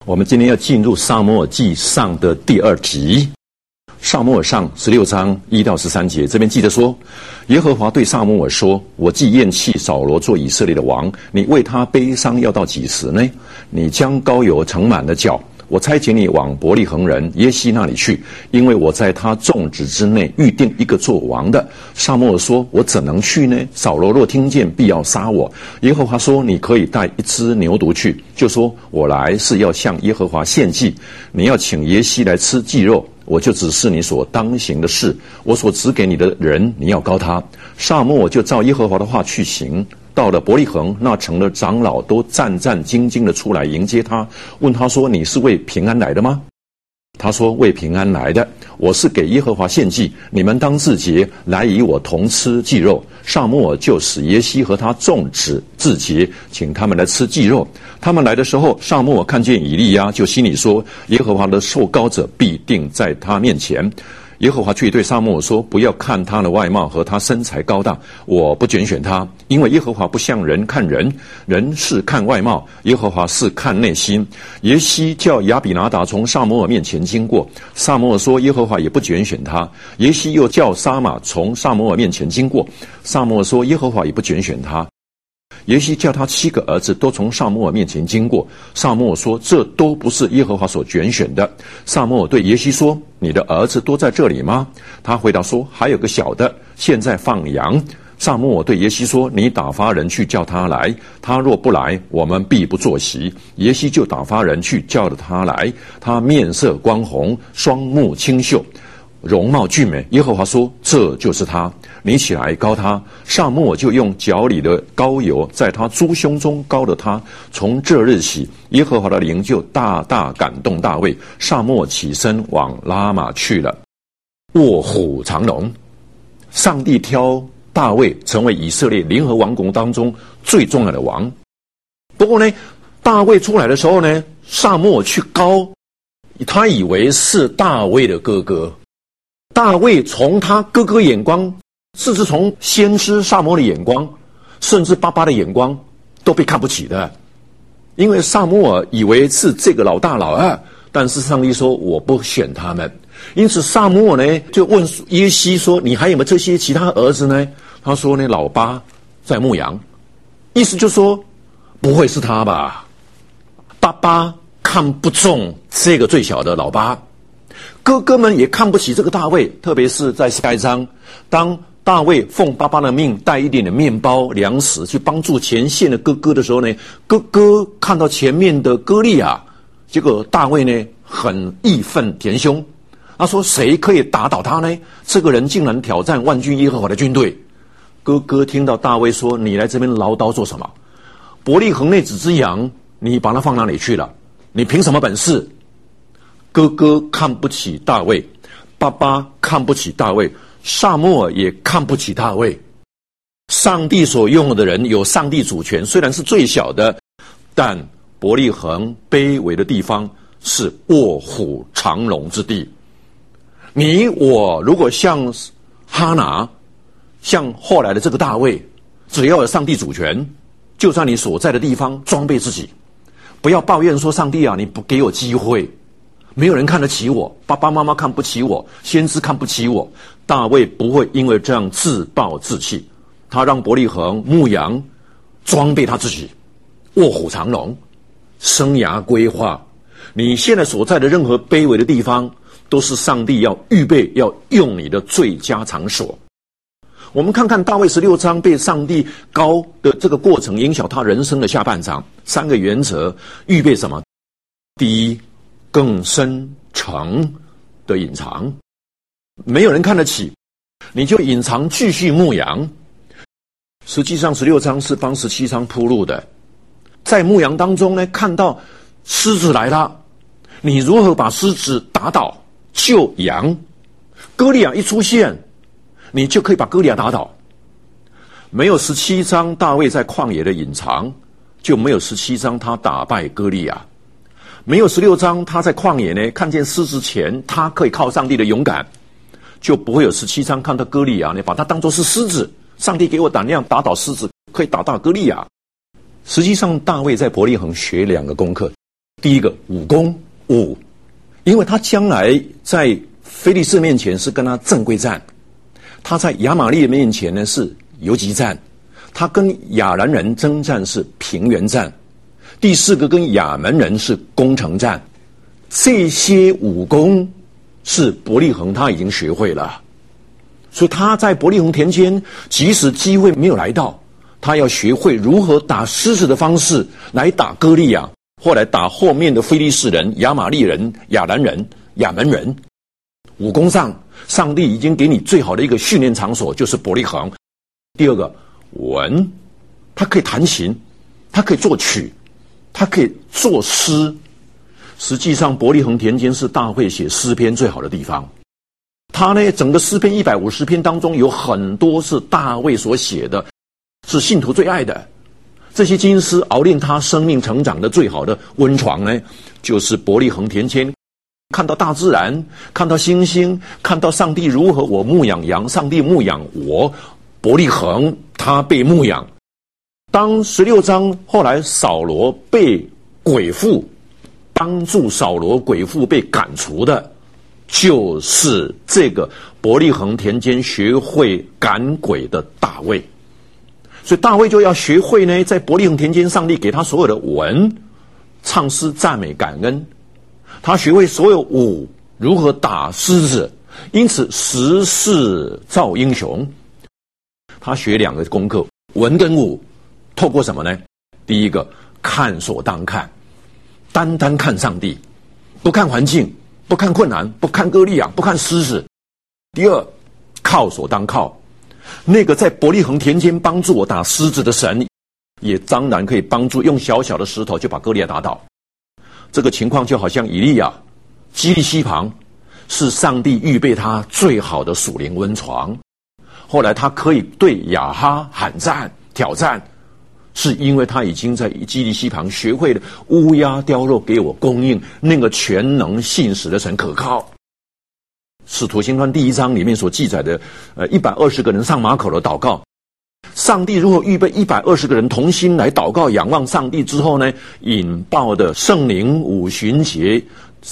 我们今天要进入撒母耳记上的第2集。撒母耳上16章1到13节，这边记得说，耶和华对撒母耳说：我既厌弃扫罗做以色列的王，你为他悲伤要到几时呢？你将膏油盛满了脚，我差遣你往伯利恒人耶西那里去，因为我在他众子之内预定一个做王的。撒母耳说：我怎能去呢？扫罗若听见，必要杀我。耶和华说：你可以带一只牛犊去，就说我来是要向耶和华献祭，你要请耶西来吃祭肉，我就指示你所当行的事，我所指给你的人，你要膏他。撒母耳就照耶和华的话去行。到了伯利恒，那城的长老都战战兢兢地出来迎接他，问他说：你是为平安来的吗？他说：为平安来的，我是给耶和华献祭，你们当自洁，来与我同吃祭肉。撒母耳就使耶西和他众子自洁，请他们来吃祭肉。他们来的时候，撒母耳看见以利亚，就心里说：耶和华的受膏者必定在他面前。耶和华却对撒母耳说：不要看他的外貌和他身材高大，我不拣选他，因为耶和华不像人看人，人是看外貌，耶和华是看内心。耶西叫亚比拿达从撒母耳面前经过，撒母耳说：耶和华也不拣选他。耶西又叫沙玛从撒母耳面前经过，撒母耳说：耶和华也不拣选他。耶西叫他7个儿子都从撒母耳面前经过，撒母耳说：这都不是耶和华所拣选的。撒母耳对耶西说：你的儿子都在这里吗？他回答说：还有个小的，现在放羊。撒母耳对耶西说：你打发人去叫他来，他若不来，我们必不坐席。耶西就打发人去叫了他来，他面色光红，双目清秀，容貌俊美。耶和华说：这就是他，你起来膏他。撒母耳就用脚里的膏油在他猪胸中膏了他。从这日起，耶和华的灵就大大感动大卫。撒母耳起身往拉玛去了。卧虎藏龙，上帝挑大卫成为以色列联合王国当中最重要的王。不过呢，大卫出来的时候呢，撒母耳去膏，他以为是大卫的哥哥。大卫从他哥哥眼光，甚至从先知撒母耳的眼光，甚至爸爸的眼光，都被看不起的。因为撒母耳以为是这个老大老二，但是上帝说我不选他们。因此撒母耳呢就问耶西说：你还有没有这些其他儿子呢？他说呢：老八在牧羊。意思就是说不会是他吧？爸爸看不中这个最小的老八，哥哥们也看不起这个大卫，特别是在下一章，当大卫奉爸爸的命带一点点面包粮食去帮助前线的哥哥的时候呢，哥哥看到前面的歌利亚，结果大卫呢很义愤填膺，他说：谁可以打倒他呢？这个人竟然挑战万军耶和华的军队。哥哥听到大卫说：你来这边唠叨做什么？伯利恒那几只羊你把它放哪里去了？你凭什么本事？哥哥看不起大卫，爸爸看不起大卫，撒母耳也看不起大卫。上帝所用的人有上帝主权，虽然是最小的，但伯利恒卑微的地方是卧虎藏龙之地。你我如果像哈拿，像后来的这个大卫，只要有上帝主权，就在你所在的地方装备自己，不要抱怨说：上帝啊，你不给我机会，没有人看得起我，爸爸妈妈看不起我，先知看不起我。大卫不会因为这样自暴自弃，他让伯利恒牧羊，装备他自己，卧虎藏龙，生涯规划。你现在所在的任何卑微的地方，都是上帝要预备要用你的最佳场所。我们看看大卫16章被上帝膏的这个过程，影响他人生的下半场。3个原则，预备什么？第一，更深层的隐藏，没有人看得起，你就隐藏继续牧羊。实际上16章是帮17章铺路的。在牧羊当中呢，看到狮子来了，你如何把狮子打倒救羊？歌利亚一出现，你就可以把歌利亚打倒。没有17章大卫在旷野的隐藏，就没有17章他打败歌利亚。没有16章他在旷野呢看见狮子前他可以靠上帝的勇敢，就不会有17章看到歌利亚呢把他当作是狮子，上帝给我胆量打倒狮子，可以打倒歌利亚。实际上大卫在伯利恒学2个功课。 第一个武功武，因为他将来在非利士面前是跟他正规战，他在亚玛力面前呢是游击战，他跟亚兰人征战是平原战，第四个跟亚门人是攻城战。这些武功是伯利恒他已经学会了，所以他在伯利恒田间，即使机会没有来到，他要学会如何打狮子的方式来打歌利亚，后来打后面的非利士人、亚玛力人、亚兰人、亚门人。武功上，上帝已经给你最好的一个训练场所，就是伯利恒。第二个文，他可以弹琴，他可以作曲，他可以作诗。实际上伯利恒田间是大卫写诗篇最好的地方。他呢，整个诗篇150篇当中有很多是大卫所写的，是信徒最爱的。这些经诗熬炼他生命成长的最好的温床呢，就是伯利恒田间。看到大自然，看到星星，看到上帝如何我牧养羊，上帝牧养我，伯利恒他被牧养。当16章后来扫罗被鬼附，帮助扫罗鬼附被赶除的，就是这个伯利恒田间学会赶鬼的大卫。所以大卫就要学会呢，在伯利恒田间上帝给他所有的文，唱诗赞美感恩，他学会所有武，如何打狮子，因此时势造英雄。他学2个功课，文跟武，透过什么呢？第一个，看所当看，单单看上帝，不看环境，不看困难，不看歌利亚，不看狮子。第二，靠所当靠，那个在伯利恒田间帮助我打狮子的神，也当然可以帮助用小小的石头就把歌利亚打倒。这个情况就好像以利亚，基利西旁是上帝预备他最好的属灵温床。后来他可以对亚哈喊战挑战，是因为他已经在基利西旁学会了乌鸦叼肉给我供应，那个全能信实的神可靠。使徒行传第1章里面所记载的120个人上马可的祷告，上帝如何预备120个人同心来祷告仰望上帝之后呢，引爆的圣灵五旬节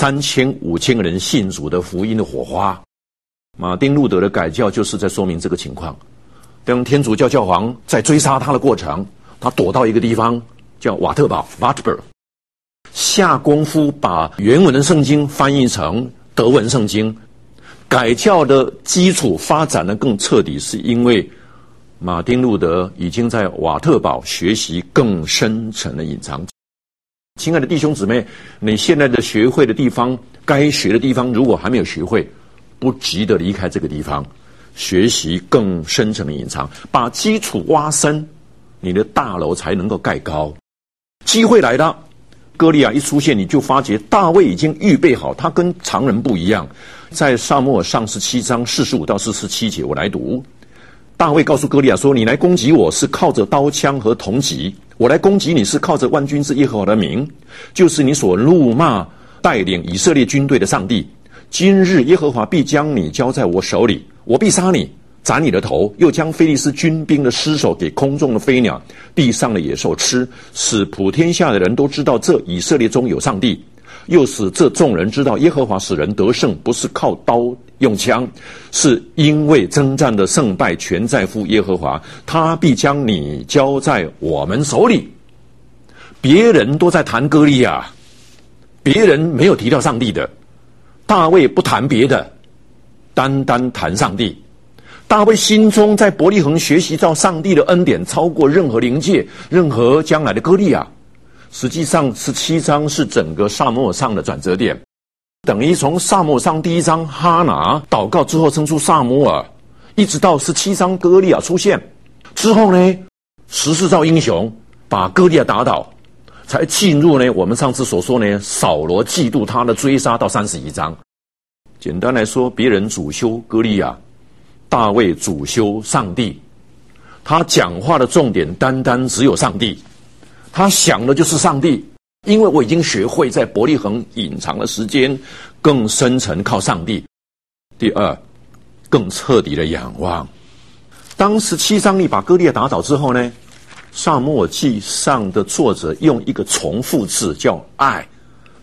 3500个人信主的福音的火花。马丁路德的改教就是在说明这个情况。当天主教教皇在追杀他的过程，他躲到一个地方叫瓦特堡 Wartburg， 下功夫把原文的圣经翻译成德文圣经。改教的基础发展得更彻底，是因为马丁路德已经在瓦特堡学习更深层的隐藏。亲爱的弟兄姊妹，你现在的学会的地方，该学的地方，如果还没有学会，不急着离开这个地方，学习更深层的隐藏，把基础挖深，你的大楼才能够盖高。机会来了，歌利亚一出现，你就发觉大卫已经预备好，他跟常人不一样。在撒母耳上17章45到47节，我来读。大卫告诉歌利亚说，你来攻击我是靠着刀枪和铜戟，我来攻击你是靠着万军之耶和华的名，就是你所怒骂带领以色列军队的上帝。今日耶和华必将你交在我手里，我必杀你，斩你的头，又将非利士军兵的尸首给空中的飞鸟、地上的野兽吃，使普天下的人都知道这以色列中有上帝，又使这众人知道耶和华使人得胜，不是靠刀用枪，是因为征战的胜败全在乎耶和华，他必将你交在我们手里。别人都在谈歌利亚，别人没有提到上帝的。大卫不谈别的，单单谈上帝。大卫心中在伯利恒学习到上帝的恩典超过任何灵界，任何将来的歌利亚。实际上17章是整个撒母耳上的转折点，等于从撒母耳上第1章哈拿祷告之后生出撒母耳，一直到17章歌利亚出现之后呢，时势造英雄，把歌利亚打倒，才进入呢我们上次所说呢扫罗嫉妒他的追杀到31章。简单来说，别人主修歌利亚，大卫主修上帝。他讲话的重点单单只有上帝，他想的就是上帝，因为我已经学会在伯利恒隐藏的时间更深层靠上帝。第二，更彻底的仰望。当17章你把歌利亚打倒之后呢，撒母耳记上的作者用一个重复字叫爱，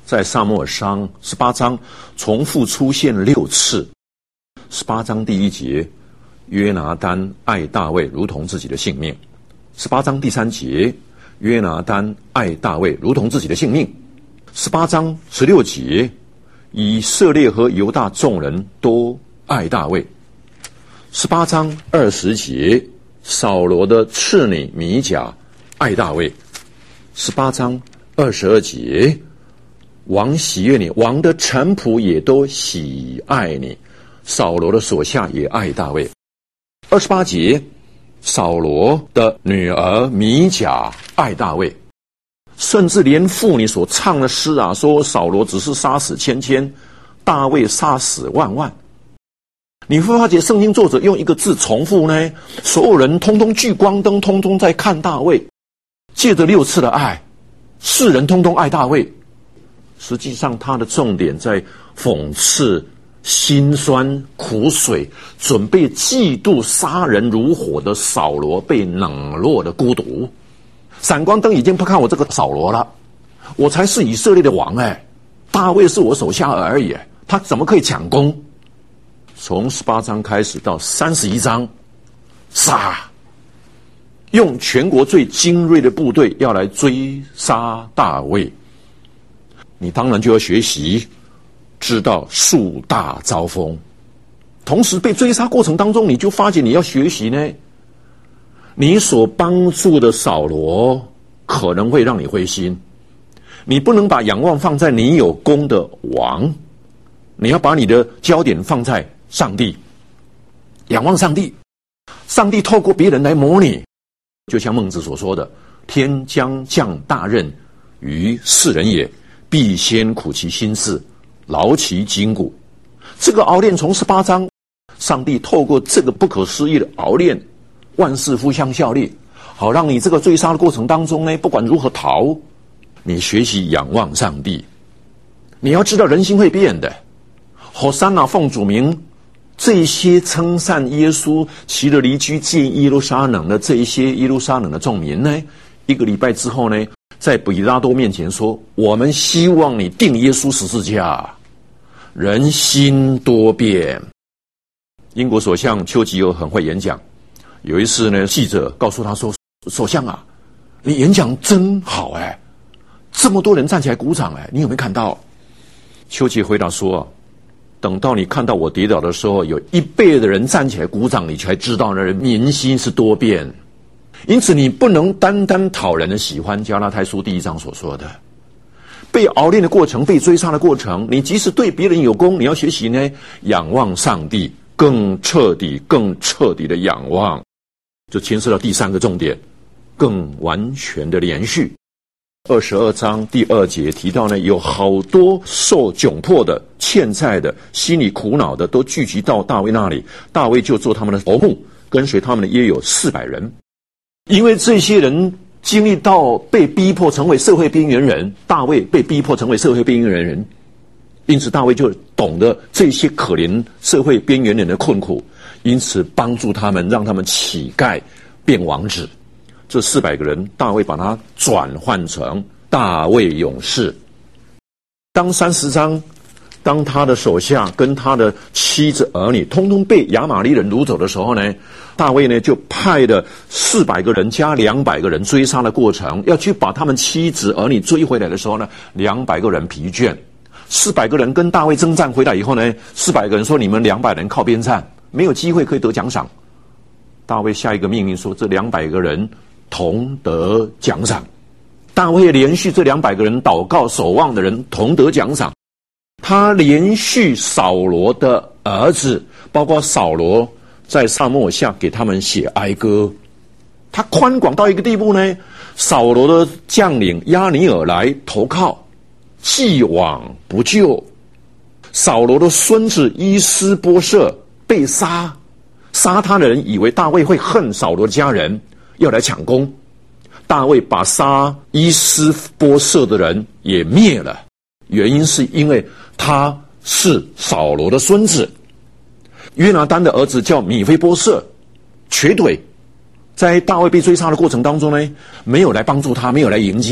在撒母耳上18章重复出现6次。18章第1节，约拿单爱大卫如同自己的性命。18章第3节，约拿单爱大卫如同自己的性命。18章16节，以色列和犹大众人都爱大卫。18章20节，扫罗的次女米甲爱大卫。18章22节，王喜悦你，王的臣仆也都喜爱你，扫罗的手下也爱大卫。28节，扫罗的女儿米甲爱大卫，甚至连妇女所唱的诗啊，说扫罗只是杀死千千，大卫杀死万万。你会发觉圣经作者用一个字重复呢，所有人通通聚光灯，通通在看大卫，借着6次的爱，世人通通爱大卫。实际上他的重点在讽刺辛酸苦水，准备嫉妒杀人如火的扫罗被冷落的孤独。闪光灯已经不看我这个扫罗了，我才是以色列的王大卫是我手下而已他怎么可以抢功？从18章开始到31章，杀，用全国最精锐的部队要来追杀大卫。你当然就要学习，知道树大招风。同时被追杀过程当中，你就发觉你要学习呢，你所帮助的扫罗可能会让你灰心，你不能把仰望放在你有功的王，你要把你的焦点放在上帝，仰望上帝。上帝透过别人来磨你，就像孟子所说的，天将降大任于世人也，必先苦其心志，劳其筋骨。这个熬炼从18章，上帝透过这个不可思议的熬炼，万事互相效力，好让你这个追杀的过程当中呢，不管如何逃，你学习仰望上帝。你要知道人心会变的，和散那奉主名，这些称赞耶稣骑着离居进耶路撒冷的这一些耶路撒冷的众民呢，1个礼拜之后呢，在比拉多面前说，我们希望你钉耶稣十字架。人心多变。英国首相丘吉尔很会演讲，有一次呢，记者告诉他说，首相啊，你演讲真好这么多人站起来鼓掌你有没有看到？丘吉尔回答说，等到你看到我跌倒的时候，有1倍的人站起来鼓掌，你才知道人民心是多变。因此你不能单单讨人的喜欢，加拉太书第1章所说的，被熬炼的过程，被追杀的过程，你即使对别人有功，你要学习呢，仰望上帝，更彻底的仰望。就牵涉到第3个重点，更完全的连续。22章第2节提到呢，有好多受窘迫的、欠债的、心里苦恼的，都聚集到大卫那里，大卫就做他们的头目，跟随他们的约有400人。因为这些人经历到被逼迫成为社会边缘人，大卫被逼迫成为社会边缘人，因此大卫就懂得这些可怜社会边缘人的困苦，因此帮助他们，让他们乞丐变王子。这400个人，大卫把它转换成大卫勇士。当30章，当他的手下跟他的妻子儿女通通被亚玛力人掳走的时候呢，大卫呢就派了400个人加200个人追杀的过程，要去把他们妻子儿女追回来的时候呢，200个人疲倦，400个人跟大卫征战回来以后呢，400个人说，你们200人靠边站，没有机会可以得奖赏。大卫下一个命令说，这200个人同得奖赏。大卫连续这200个人祷告守望的人同得奖赏。他连续扫罗的儿子，包括扫罗在撒母耳下给他们写哀歌。他宽广到一个地步呢，扫罗的将领押尼尔来投靠，既往不咎。扫罗的孙子伊施波设被杀，杀他的人以为大卫会恨扫罗的家人，要来抢功。大卫把杀伊施波设的人也灭了，原因是因为他是扫罗的孙子。约拿单的儿子叫米非波设，瘸腿，在大卫被追杀的过程当中呢，没有来帮助他，没有来迎接，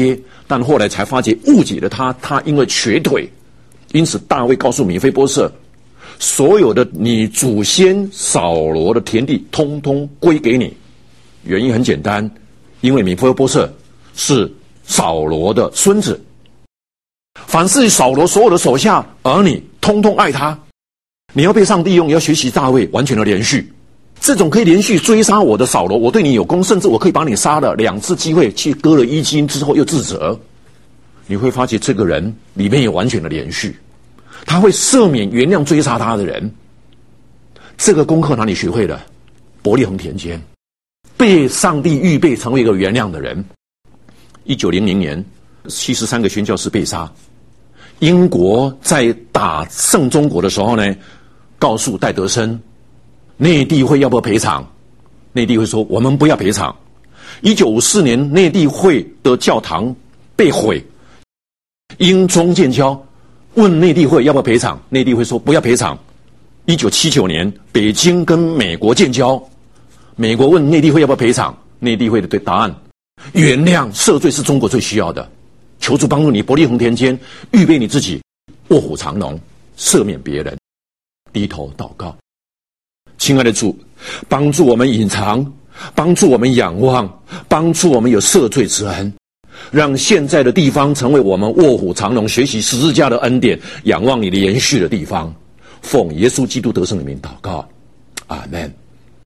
但后来才发觉误解了他，他因为瘸腿，因此大卫告诉米非波设，所有的你祖先扫罗的田地通通归给你。原因很简单，因为米非波设是扫罗的孙子，凡是扫罗所有的手下儿女通通爱他。你要被上帝用，你要学习大卫完全的连续，这种可以连续追杀我的扫罗，我对你有功，甚至我可以把你杀了2次机会，去割了衣襟之后又自责。你会发觉这个人里面有完全的连续，他会赦免原谅追杀他的人。这个功课哪里学会的？伯利恒田间被上帝预备成为一个原谅的人。1900年73个宣教士被杀，英国在打圣中国的时候呢，告诉戴德生内地会要不要赔偿，内地会说我们不要赔偿。1954年内地会的教堂被毁，英中建交问内地会要不要赔偿，内地会说不要赔偿。1979年北京跟美国建交，美国问内地会要不要赔偿，内地会的答案原谅赦罪是中国最需要的，求主帮助你伯利恒田间预备你自己，卧虎藏龙，赦免别人，低头祷告。亲爱的主，帮助我们隐藏，帮助我们仰望，帮助我们有赦罪之恩，让现在的地方成为我们卧虎藏龙学习十字架的恩典，仰望你连续的地方。奉耶稣基督得胜的名祷告，阿们。